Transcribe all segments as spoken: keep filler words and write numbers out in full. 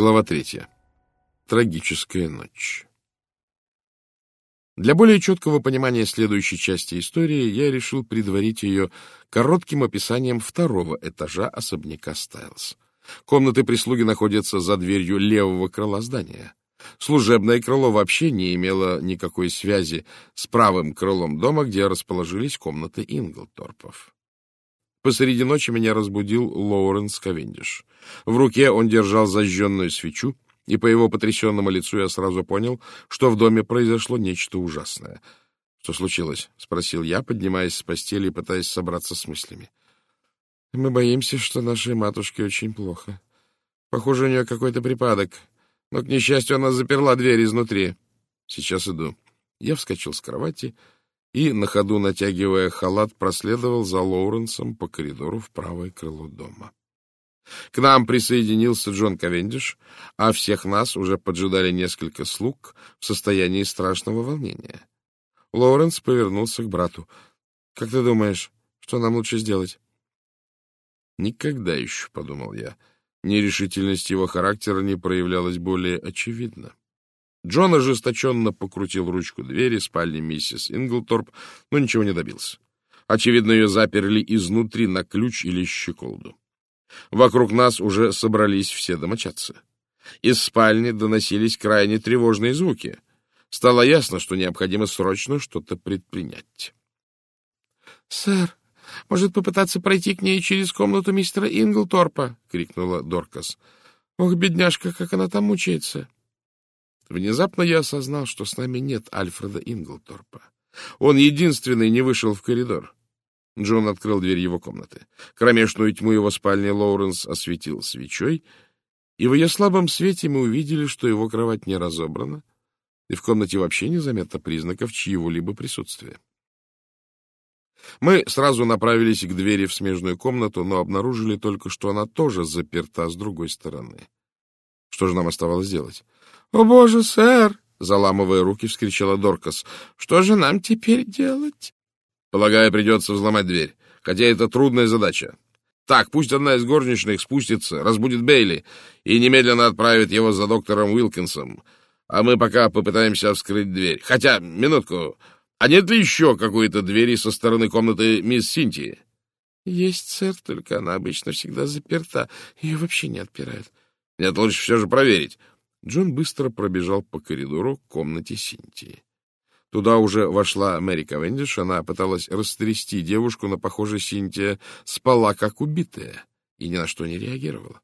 Глава третья. Трагическая ночь. Для более четкого понимания следующей части истории я решил предварить ее коротким описанием второго этажа особняка Стайлс. Комнаты прислуги находятся за дверью левого крыла здания. Служебное крыло вообще не имело никакой связи с правым крылом дома, где расположились комнаты Инглторпов. Посреди ночи меня разбудил Лоуренс Кавендиш. В руке он держал зажженную свечу, и по его потрясенному лицу я сразу понял, что в доме произошло нечто ужасное. — Что случилось? — спросил я, поднимаясь с постели и пытаясь собраться с мыслями. — Мы боимся, что нашей матушке очень плохо. Похоже, у нее какой-то припадок. Но, к несчастью, она заперла дверь изнутри. — Сейчас иду. Я вскочил с кровати и, на ходу натягивая халат, проследовал за Лоуренсом по коридору в правое крыло дома. К нам присоединился Джон Кавендиш, а всех нас уже поджидали несколько слуг в состоянии страшного волнения. Лоуренс повернулся к брату. — Как ты думаешь, что нам лучше сделать? — Никогда еще, — подумал я, — нерешительность его характера не проявлялась более очевидно. Джон ожесточенно покрутил ручку двери спальни миссис Инглторп, но ничего не добился. Очевидно, ее заперли изнутри на ключ или щеколду. Вокруг нас уже собрались все домочадцы. Из спальни доносились крайне тревожные звуки. Стало ясно, что необходимо срочно что-то предпринять. — Сэр, может попытаться пройти к ней через комнату мистера Инглторпа? — крикнула Доркас. — Ох, бедняжка, как она там мучается! Внезапно я осознал, что с нами нет Альфреда Инглторпа. Он единственный не вышел в коридор. Джон открыл дверь его комнаты. Кромешную тьму его спальни Лоуренс осветил свечой, и в ее слабом свете мы увидели, что его кровать не разобрана, и в комнате вообще незаметно признаков чьего-либо присутствия. Мы сразу направились к двери в смежную комнату, но обнаружили только, что она тоже заперта с другой стороны. Что же нам оставалось делать? — О, боже, сэр! — заламывая руки, вскричала Доркас. — Что же нам теперь делать? Полагаю, придется взломать дверь, хотя это трудная задача. Так, пусть одна из горничных спустится, разбудит Бейли и немедленно отправит его за доктором Уилкинсом, а мы пока попытаемся вскрыть дверь. Хотя, минутку, а нет ли еще какой-то двери со стороны комнаты мисс Синтии? — Есть, сэр, только она обычно всегда заперта, ее вообще не отпирают. — Нет, лучше все же проверить. Джон быстро пробежал по коридору к комнате Синтии. Туда уже вошла Мэри Кавендиш, она пыталась растрясти девушку, но, похоже, Синтия спала как убитая и ни на что не реагировала.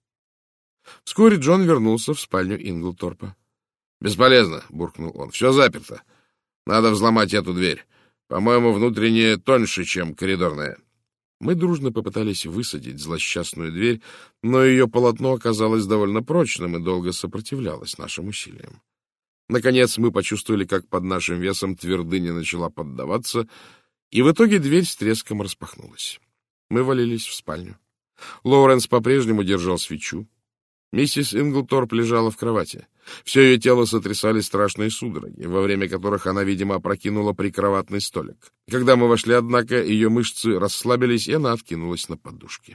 Вскоре Джон вернулся в спальню Инглторпа. — Бесполезно, — буркнул он, — все заперто. Надо взломать эту дверь. По-моему, внутренняя тоньше, чем коридорная. Мы дружно попытались высадить злосчастную дверь, но ее полотно оказалось довольно прочным и долго сопротивлялось нашим усилиям. Наконец мы почувствовали, как под нашим весом твердыня начала поддаваться, и в итоге дверь с треском распахнулась. Мы валились в спальню. Лоуренс по-прежнему держал свечу. Миссис Инглторп лежала в кровати. Все ее тело сотрясали страшные судороги, во время которых она, видимо, опрокинула прикроватный столик. Когда мы вошли, однако, ее мышцы расслабились, и она откинулась на подушки.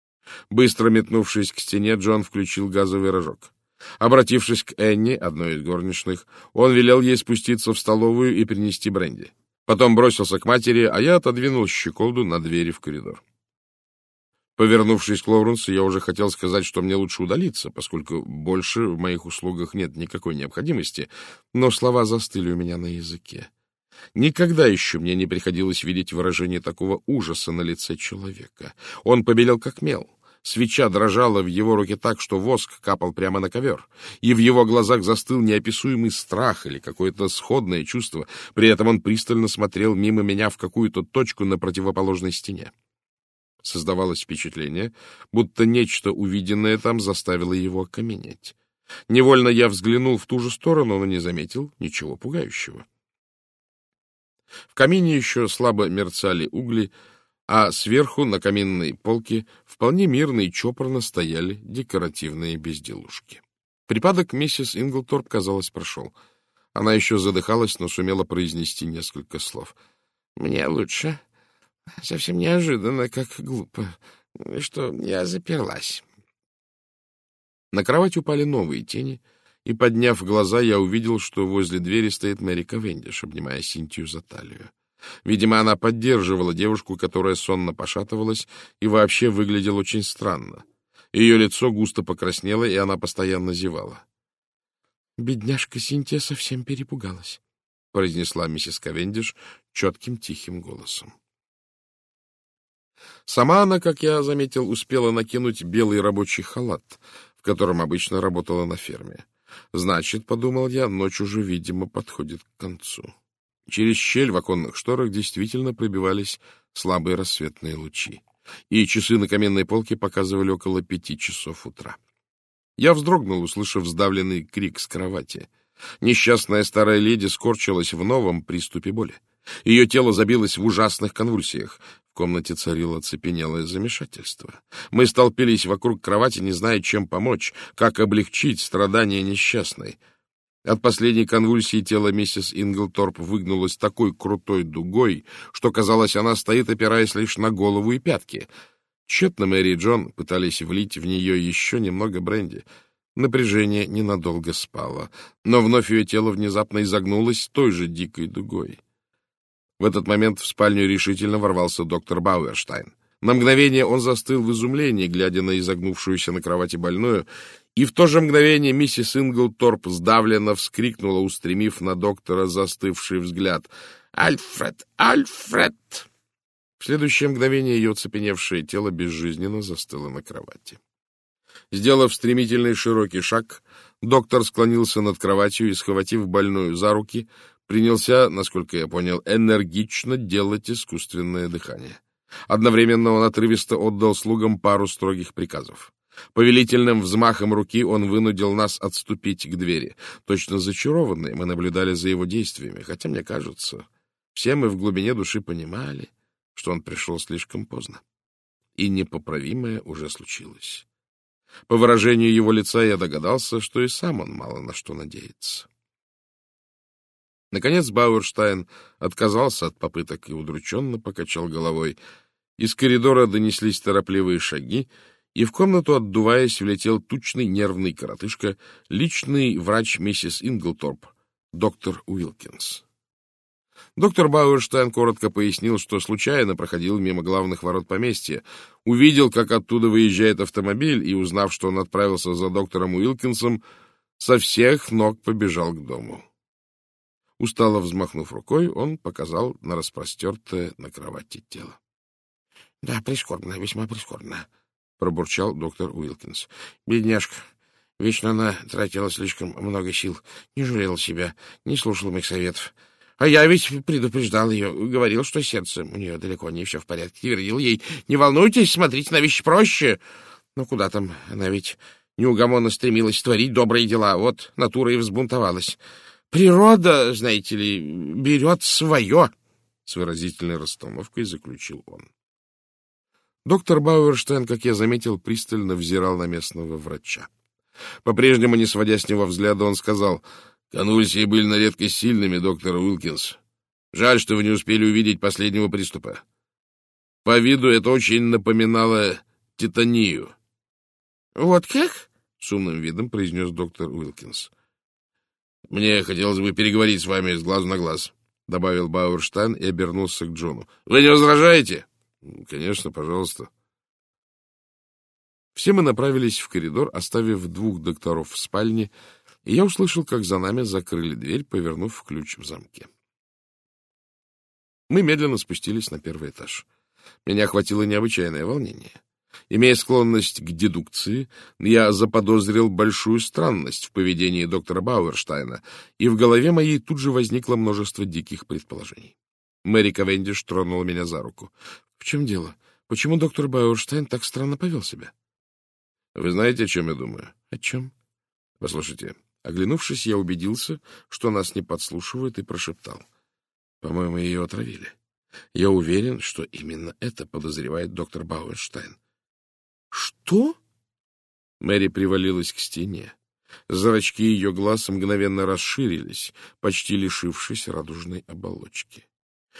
Быстро метнувшись к стене, Джон включил газовый рожок. Обратившись к Энни, одной из горничных, он велел ей спуститься в столовую и принести бренди. Потом бросился к матери, а я отодвинул щеколду на двери в коридор. Повернувшись к Лоуренсу, я уже хотел сказать, что мне лучше удалиться, поскольку больше в моих услугах нет никакой необходимости, но слова застыли у меня на языке. Никогда еще мне не приходилось видеть выражение такого ужаса на лице человека. Он побелел как мел. Свеча дрожала в его руке так, что воск капал прямо на ковер, и в его глазах застыл неописуемый страх или какое-то сходное чувство. При этом он пристально смотрел мимо меня в какую-то точку на противоположной стене. Создавалось впечатление, будто нечто увиденное там заставило его окаменеть. Невольно я взглянул в ту же сторону, но не заметил ничего пугающего. В камине еще слабо мерцали угли, а сверху на каминной полке вполне мирно и чопорно стояли декоративные безделушки. Припадок миссис Инглторп, казалось, прошел. Она еще задыхалась, но сумела произнести несколько слов. — Мне лучше. Совсем неожиданно, как глупо, что я заперлась. На кровать упали новые тени, и, подняв глаза, я увидел, что возле двери стоит Мэри Кавендиш, обнимая Синтию за талию. Видимо, она поддерживала девушку, которая сонно пошатывалась и вообще выглядела очень странно. Ее лицо густо покраснело, и она постоянно зевала. — Бедняжка Синтия совсем перепугалась, — произнесла миссис Кавендиш четким тихим голосом. Сама она, как я заметил, успела накинуть белый рабочий халат, в котором обычно работала на ферме. Значит, — подумал я, — ночь уже, видимо, подходит к концу. Через щель в оконных шторах действительно пробивались слабые рассветные лучи, и часы на каменной полке показывали около пяти часов утра. Я вздрогнул, услышав сдавленный крик с кровати. Несчастная старая леди скорчилась в новом приступе боли. Ее тело забилось в ужасных конвульсиях. В комнате царило оцепенелое замешательство. Мы столпились вокруг кровати, не зная, чем помочь, как облегчить страдания несчастной. От последней конвульсии тело миссис Инглторп выгнулось такой крутой дугой, что, казалось, она стоит, опираясь лишь на голову и пятки. Тщетно Мэри и Джон пытались влить в нее еще немного бренди. Напряжение ненадолго спало, но вновь ее тело внезапно изогнулось той же дикой дугой. В этот момент в спальню решительно ворвался доктор Бауэрштайн. На мгновение он застыл в изумлении, глядя на изогнувшуюся на кровати больную, и в то же мгновение миссис Инглторп сдавленно вскрикнула, устремив на доктора застывший взгляд. «Альфред! Альфред!» В следующее мгновение ее оцепеневшее тело безжизненно застыло на кровати. Сделав стремительный широкий шаг, доктор склонился над кроватью и, схватив больную за руки, принялся, насколько я понял, энергично делать искусственное дыхание. Одновременно он отрывисто отдал слугам пару строгих приказов. Повелительным взмахом руки он вынудил нас отступить к двери. Точно зачарованные мы наблюдали за его действиями, хотя, мне кажется, все мы в глубине души понимали, что он пришел слишком поздно, и непоправимое уже случилось. По выражению его лица я догадался, что и сам он мало на что надеется. Наконец Бауэрштайн отказался от попыток и удрученно покачал головой. Из коридора донеслись торопливые шаги, и в комнату, отдуваясь, влетел тучный нервный коротышка, личный врач миссис Инглторп, доктор Уилкинс. Доктор Бауэрштайн коротко пояснил, что случайно проходил мимо главных ворот поместья, увидел, как оттуда выезжает автомобиль, и, узнав, что он отправился за доктором Уилкинсом, со всех ног побежал к дому. Устало взмахнув рукой, он показал на распростертое на кровати тело. — Да, прискорбно, весьма прискорбно, — пробурчал доктор Уилкинс. — Бедняжка. Вечно она тратила слишком много сил, не жалела себя, не слушала моих советов. А я ведь предупреждал ее, говорил, что сердце у нее далеко не все в порядке, твердил ей: не волнуйтесь, смотрите на вещи проще. Но куда там, она ведь неугомонно стремилась творить добрые дела, вот натура и взбунтовалась. Природа, знаете ли, берет свое, — с выразительной расстановкой заключил он. Доктор Бауэрштайн, как я заметил, пристально взирал на местного врача. По-прежнему, не сводя с него взгляда, он сказал: «Конвульсии были на редкость сильными, доктор Уилкинс. Жаль, что вы не успели увидеть последнего приступа. По виду это очень напоминало титанию». «Вот как?» — с умным видом произнес доктор Уилкинс. «Мне хотелось бы переговорить с вами с глазу на глаз», — добавил Бауэрштайн и обернулся к Джону. «Вы не возражаете?» «Конечно, пожалуйста». Все мы направились в коридор, оставив двух докторов в спальне, и я услышал, как за нами закрыли дверь, повернув ключ в замке. Мы медленно спустились на первый этаж. Меня охватило необычайное волнение. Имея склонность к дедукции, я заподозрил большую странность в поведении доктора Бауэрштайна, и в голове моей тут же возникло множество диких предположений. Мэри Кавендиш тронула меня за руку. — В чем дело? Почему доктор Бауэрштайн так странно повел себя? — Вы знаете, о чем я думаю? — О чем? — Послушайте. Оглянувшись, я убедился, что нас не подслушивают, и прошептал: — По-моему, ее отравили. Я уверен, что именно это подозревает доктор Бауэрштайн. — Что? Мэри привалилась к стене. Зрачки ее глаз мгновенно расширились, почти лишившись радужной оболочки.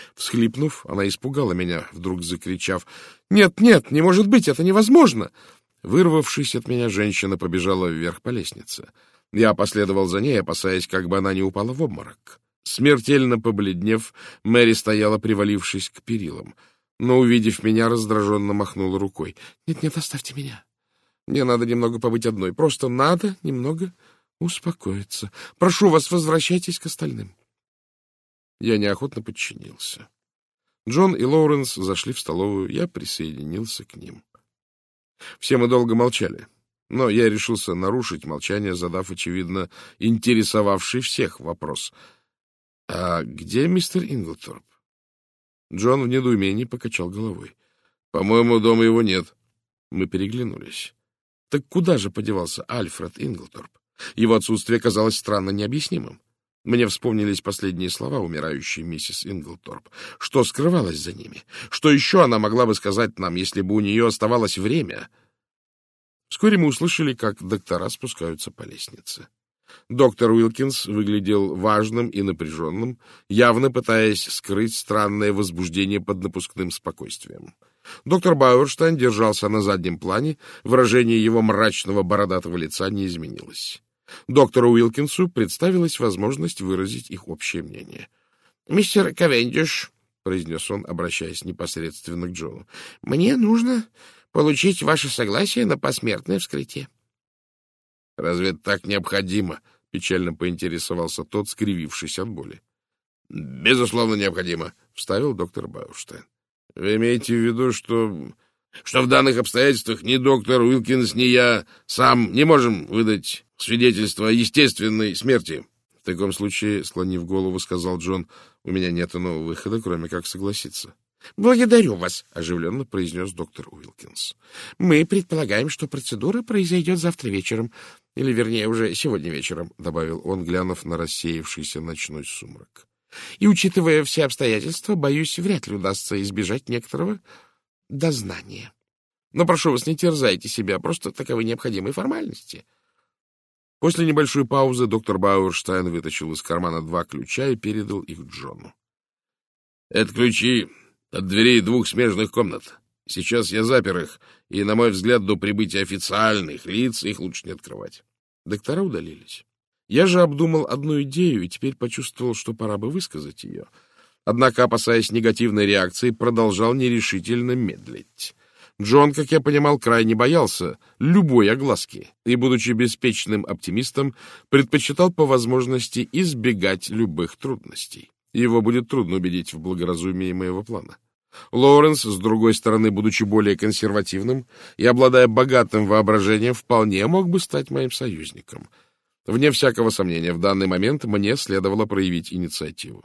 Всхлипнув, она испугала меня, вдруг закричав: «Нет, нет, не может быть, это невозможно!» Вырвавшись от меня, женщина побежала вверх по лестнице. Я последовал за ней, опасаясь, как бы она не упала в обморок. Смертельно побледнев, Мэри стояла, привалившись к перилам, но, увидев меня, раздраженно махнула рукой. «Нет-нет, оставьте меня. Мне надо немного побыть одной. Просто надо немного успокоиться. Прошу вас, возвращайтесь к остальным». Я неохотно подчинился. Джон и Лоуренс зашли в столовую, я присоединился к ним. Все мы долго молчали, но я решился нарушить молчание, задав, очевидно, интересовавший всех вопрос. «А где мистер Инглторп?» Джон в недоумении покачал головой. «По-моему, дома его нет». Мы переглянулись. Так куда же подевался Альфред Инглторп? Его отсутствие казалось странно необъяснимым. Мне вспомнились последние слова умирающей миссис Инглторп. Что скрывалось за ними? Что еще она могла бы сказать нам, если бы у нее оставалось время? Вскоре мы услышали, как доктора спускаются по лестнице. Доктор Уилкинс выглядел важным и напряженным, явно пытаясь скрыть странное возбуждение под напускным спокойствием. Доктор Бауэрштайн держался на заднем плане, выражение его мрачного бородатого лица не изменилось. Доктору Уилкинсу представилась возможность выразить их общее мнение. — Мистер Кавендиш, — произнес он, обращаясь непосредственно к Джону, — мне нужно получить ваше согласие на посмертное вскрытие. — Разве это так необходимо? — печально поинтересовался тот, скривившись от боли. — Безусловно, необходимо, — вставил доктор Бауэрштайн. — Вы имеете в виду, что... что в данных обстоятельствах ни доктор Уилкинс, ни я сам не можем выдать свидетельство о естественной смерти? — В таком случае, склонив голову, сказал Джон, — у меня нет иного выхода, кроме как согласиться. — Благодарю вас, — оживленно произнес доктор Уилкинс. — Мы предполагаем, что процедура произойдет завтра вечером, или, вернее, уже сегодня вечером, — добавил он, глянув на рассеявшийся ночной сумрак. — И, учитывая все обстоятельства, боюсь, вряд ли удастся избежать некоторого дознания. Но прошу вас, не терзайте себя, просто таковы необходимые формальности. После небольшой паузы доктор Бауэрштайн вытащил из кармана два ключа и передал их Джону. — Это ключи от дверей двух смежных комнат. Сейчас я запер их, и, на мой взгляд, до прибытия официальных лиц их лучше не открывать. Доктора удалились. Я же обдумал одну идею и теперь почувствовал, что пора бы высказать ее. Однако, опасаясь негативной реакции, продолжал нерешительно медлить. Джон, как я понимал, крайне боялся любой огласки и, будучи беспечным оптимистом, предпочитал по возможности избегать любых трудностей. Его будет трудно убедить в благоразумии моего плана. Лоуренс, с другой стороны, будучи более консервативным и обладая богатым воображением, вполне мог бы стать моим союзником. Вне всякого сомнения, в данный момент мне следовало проявить инициативу.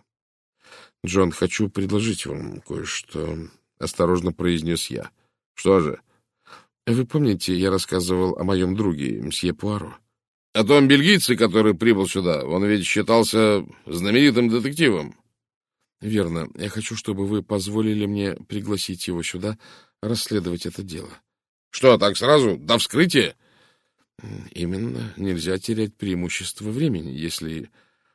— Джон, хочу предложить вам кое-что, — осторожно произнес я. — Что же? — Вы помните, я рассказывал о моем друге, мсье Пуаро? — О том бельгийце, который прибыл сюда. Он ведь считался знаменитым детективом. — Верно. Я хочу, чтобы вы позволили мне пригласить его сюда расследовать это дело. — Что, так сразу? До вскрытия? — Именно. Нельзя терять преимущество времени, если...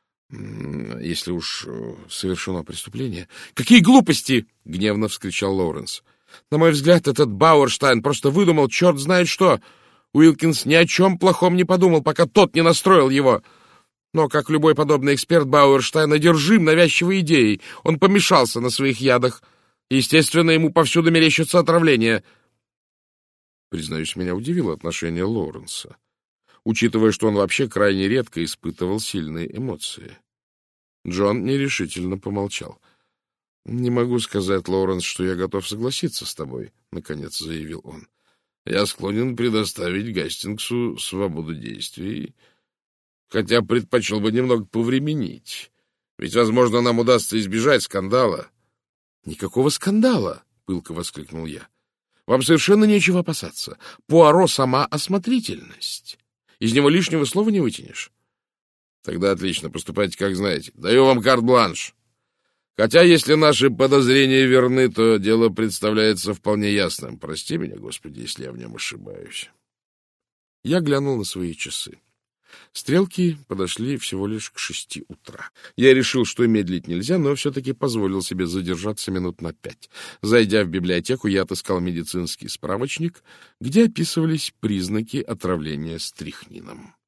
если уж совершено преступление. — Какие глупости! — гневно вскричал Лоуренс. — На мой взгляд, этот Бауэрштайн просто выдумал черт знает что. Уилкинс ни о чем плохом не подумал, пока тот не настроил его. Но, как любой подобный эксперт, Бауэрштайн одержим навязчивой идеей. Он помешался на своих ядах. Естественно, ему повсюду мерещится отравление. Признаюсь, меня удивило отношение Лоуренса, учитывая, что он вообще крайне редко испытывал сильные эмоции. Джон нерешительно помолчал. — Не могу сказать, Лоуренс, что я готов согласиться с тобой, — наконец заявил он. — Я склонен предоставить Гастингсу свободу действий, хотя предпочел бы немного повременить. Ведь, возможно, нам удастся избежать скандала. — Никакого скандала! — пылко воскликнул я. — Вам совершенно нечего опасаться. Пуаро — сама осмотрительность. Из него лишнего слова не вытянешь. — Тогда отлично, поступайте, как знаете. Даю вам карт-бланш. Хотя, если наши подозрения верны, то дело представляется вполне ясным. Прости меня, Господи, если я в нем ошибаюсь. Я глянул на свои часы. Стрелки подошли всего лишь к шести утра. Я решил, что медлить нельзя, но все-таки позволил себе задержаться минут на пять. Зайдя в библиотеку, я отыскал медицинский справочник, где описывались признаки отравления стрихнином.